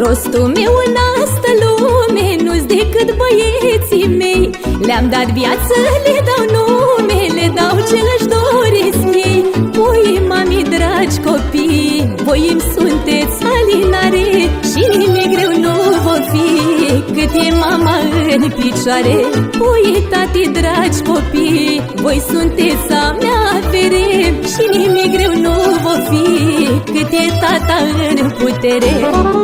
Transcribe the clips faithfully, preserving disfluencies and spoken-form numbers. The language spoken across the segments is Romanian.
Rostul meu în asta lume nu-s decât băieții mei. Le-am dat viață, le dau nume, le dau ce își doresc ei. Voi, mami, dragi copii, voi îmi sunteți alinare și nimic greu nu vă fi cât e mama în picioare. Voi, tati, dragi copii, voi sunteți a mea avere și nimic greu nu vă fi cât e tata în putere.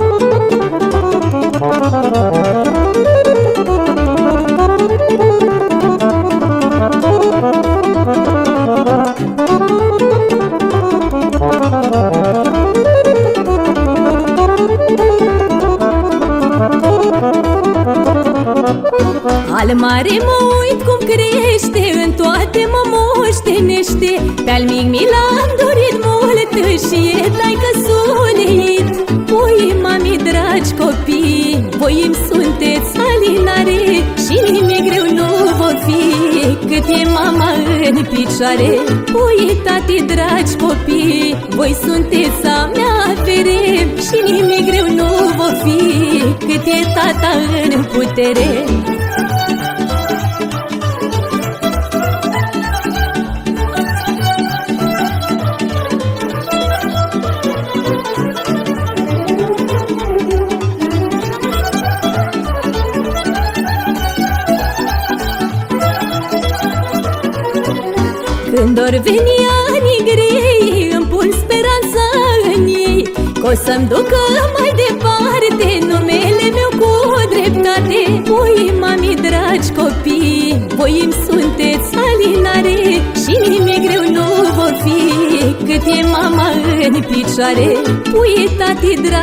Al mare mă uit cum crește, în toate mă moștenește. Pe-al mic mi l-am dorit mult și e taică suleit. Voi, mami, dragi copii, voi îmi sunteți alinare și nimic greu nu vă fi cât e mama în picioare. Voi, tati, dragi copii, voi sunteți a mea avere și nimic greu nu vă fi cât e tata în putere. Când or veni anii grei, îmi pun speranța în ei, că o să-mi ducă mai departe numele meu cu dreptate. Voi, mami, dragi copii, voi îmi sunteți alinare și nimic greu nu vă fi cât e mama în picioare. Voi, tati, dragi